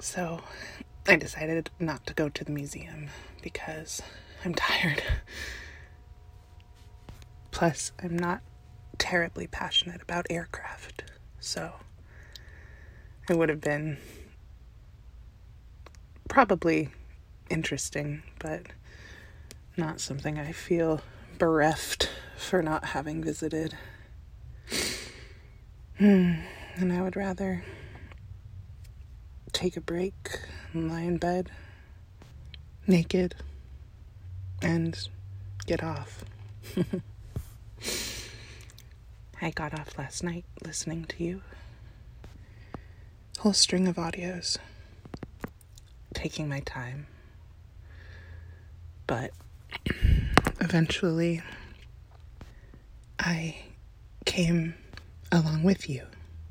So I decided not to go to the museum because I'm tired. Plus, I'm not terribly passionate about aircraft, so it would have been probably interesting, but not something I feel bereft for not having visited. And I would rather take a break and lie in bed naked and get off. I got off last night listening to you. Whole string of audios. Taking my time. But eventually I came along with you.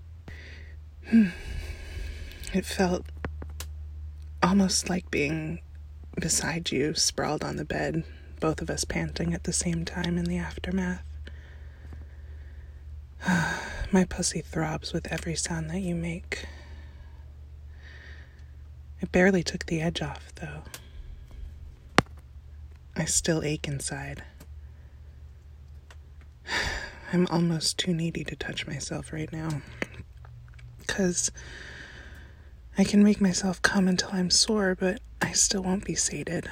It felt almost like being beside you, sprawled on the bed, both of us panting at the same time in the aftermath. My pussy throbs with every sound that you make. It barely took the edge off, though. I still ache inside. I'm almost too needy to touch myself right now. 'Cause I can make myself come until I'm sore, but I still won't be sated.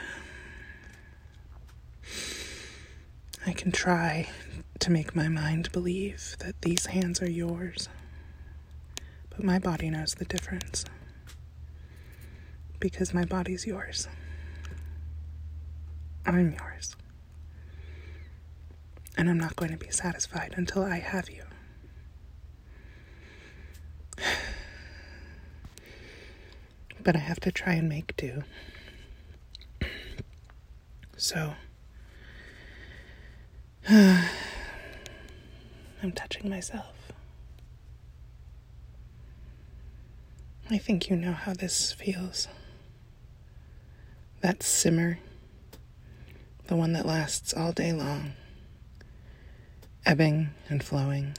I can try to make my mind believe that these hands are yours, but my body knows the difference. Because my body's yours. I'm yours. And I'm not going to be satisfied until I have you. But I have to try and make do. So, I'm touching myself. I think you know how this feels. That simmer, the one that lasts all day long, ebbing and flowing.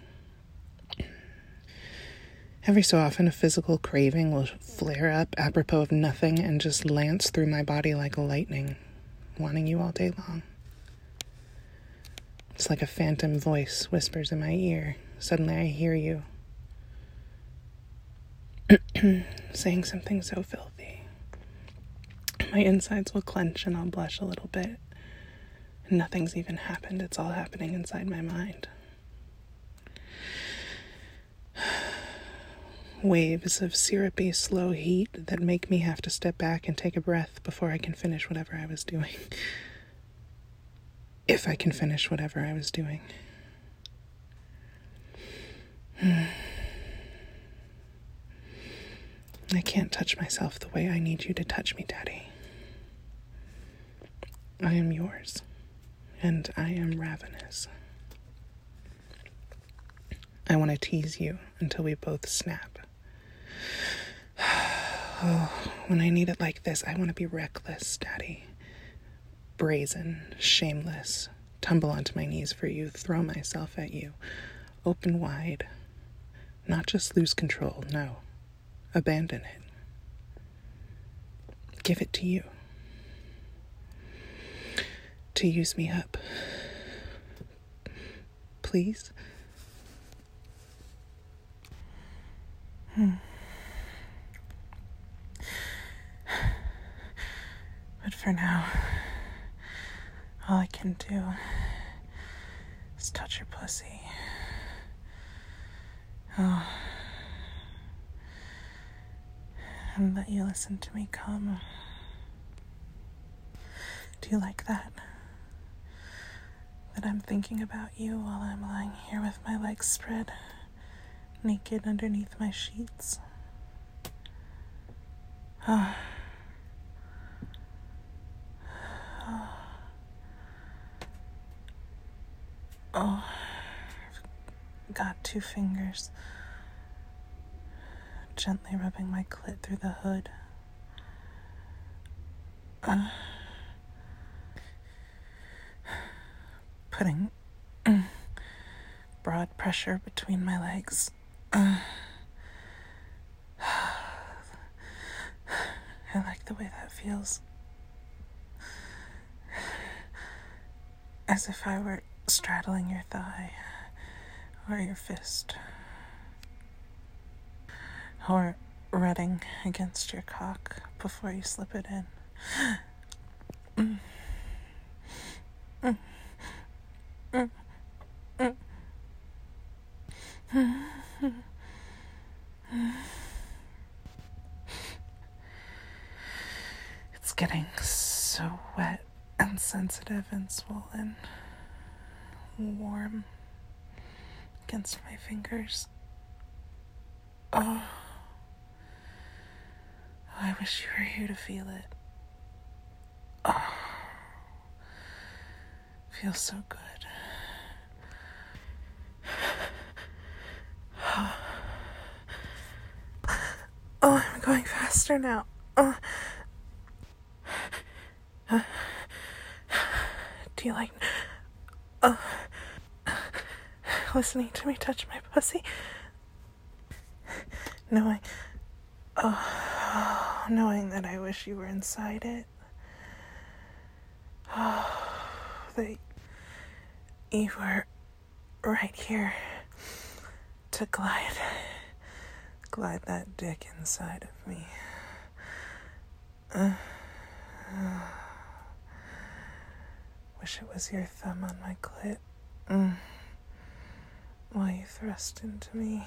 Every so often, a physical craving will flare up apropos of nothing and just lance through my body like lightning, wanting you all day long. It's like a phantom voice whispers in my ear. Suddenly I hear you saying something so filthy. My insides will clench and I'll blush a little bit. And nothing's even happened. It's all happening inside my mind. Waves of syrupy, slow heat that make me have to step back and take a breath before I can finish whatever I was doing. If I can finish whatever I was doing. I can't touch myself the way I need you to touch me, Daddy. I am yours, and I am ravenous. I want to tease you until we both snap. Oh, when I need it like this, I want to be reckless, Daddy. Brazen, shameless, tumble onto my knees for you, throw myself at you, open wide. Not just lose control, no. Abandon it. Give it to you. To use me up. Please? But for now, all I can do is touch your pussy. Oh. And let you listen to me come. Do you like that? That I'm thinking about you while I'm lying here with my legs spread, naked underneath my sheets? Oh. Oh. Oh. I've got 2 fingers gently rubbing my clit through the hood. Putting broad pressure between my legs. I like the way that feels. As if I were straddling your thigh, or your fist, or rutting against your cock before you slip it in. It's getting so wet and sensitive and swollen, warm against my fingers. Oh, I wish you were here to feel it. Oh, feels so good. Oh, I'm going faster now. Do you like listening to me touch my pussy? Knowing that I wish you were inside it. That you were right here to glide that dick inside of me. Wish it was your thumb on my clit while you thrust into me.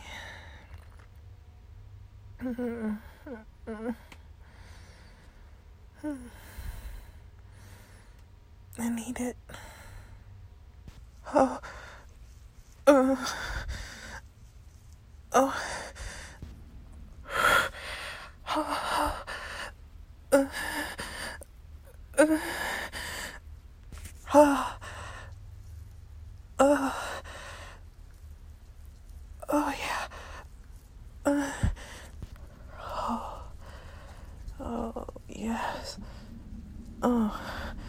I need it. Oh. Oh yeah. Oh yes. Oh.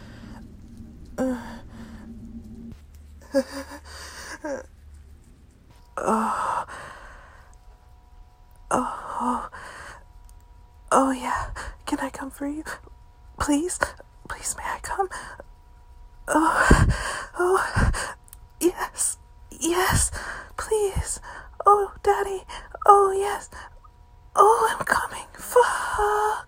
Oh yeah. Can I come for you? Please? Please, may I come? Oh, yes, please. Oh, Daddy, oh, yes. Oh, I'm coming. Fuck.